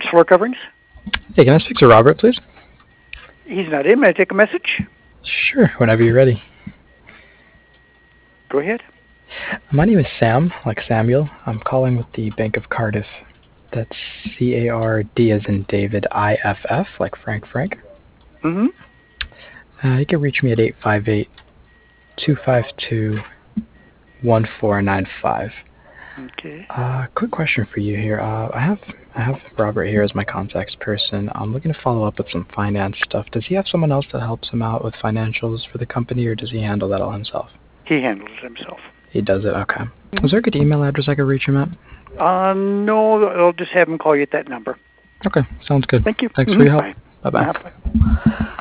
Floor Coverings. Hey, can I speak to Robert, please? He's not in. May I take a message? Sure, whenever you're ready. Go ahead. My name is Sam, like Samuel. I'm calling with the Bank of Cardiff. That's C-A-R-D as in David, I-F-F, like Frank. Mm-hmm. You can reach me at 858-252-1495. Okay. Quick question for you here. I have Robert here as my contact person. I'm looking to follow up with some finance stuff. Does he have someone else that helps him out with financials for the company, or does he handle that all himself? He handles it himself. He does it, okay. Is there a good email address I could reach him at? No, I'll just have him call you at that number. Okay, sounds good. Thank you. Thanks for your help. Bye. Bye-bye. Bye.